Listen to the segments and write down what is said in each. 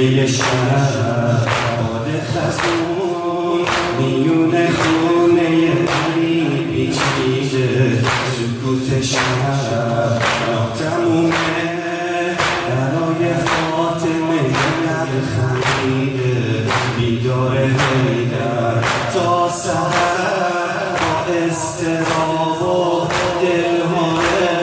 یه شب باد خزون میونه خونه علی پیچیده سکوت شب ناتمومه برای فاطمه لب خمیده بیداره هیدر تا سحر با اضطراب و دلهاره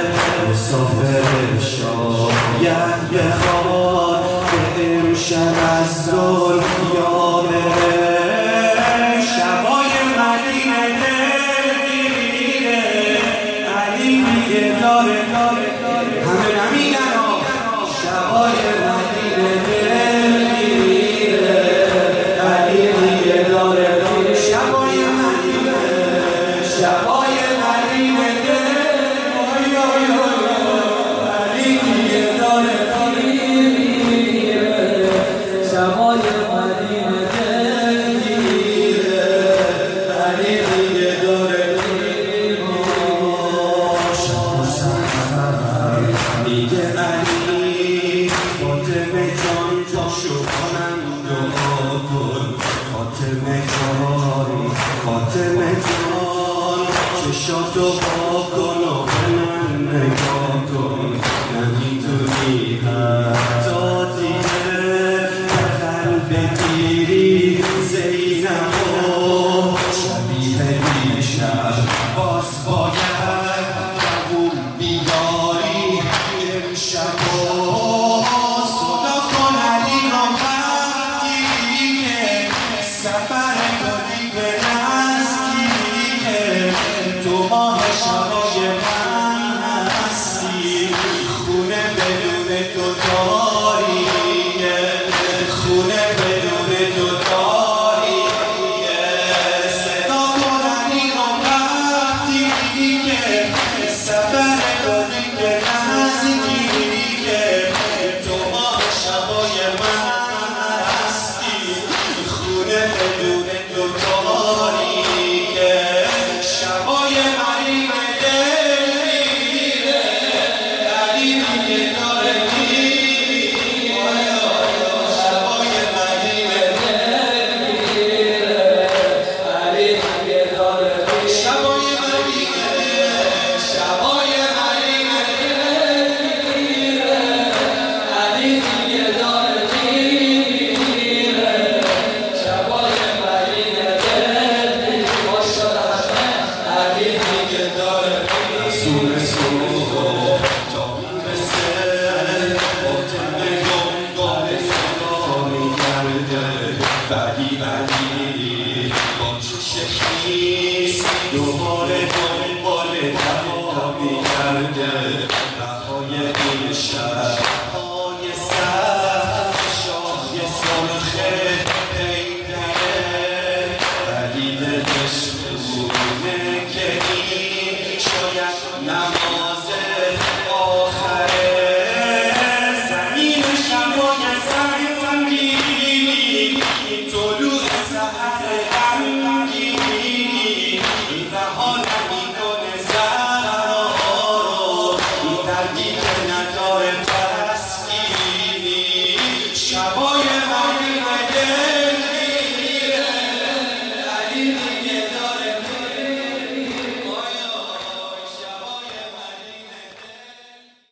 مسافر شاید بخواد که امشب از دنیا بره شبای مدینه دلگیره علی میگه داره همه نمیگن شبای مدینه دلگیره علی میگه داره شبای مدینه فاطمه جان چشاتو با کن و به من نگاه کن نمیتونی حتی دیگه قلب گیری زینبو شبیه دیشب باز باید قبول بیداری امشبو صدا کن علی را وقتی که سفر داری به نزدیکه تو ماه شبای من هستی خونه بدون تو تاریکه خونه بدون تو تاریکه صدا کن علی را وقتی که سفر داری به نزدیکه تو ماه شبای من هستی خونه بدون تو تاریکه شبای علی دلگیره علی میگه داره شبای مدینه دلگیره علی میگه داره شبای مدینه دلگیره علی میگه داره شبای مدینه دلگیره علی میگه داره رسول تا میرسه فاطمه دنبال صدا میگرده ولی علی با چشم خیس دوباره دنبال دوا میگرده رهای این شبهای سخت شاه سرخ پیدره ولی دلش خونه که این شاید نماز آخره زمین شبای سنگینی طلوع سحر غمگینی رها نمیکنه زهرا رو دردی که نداره تسکینی شبای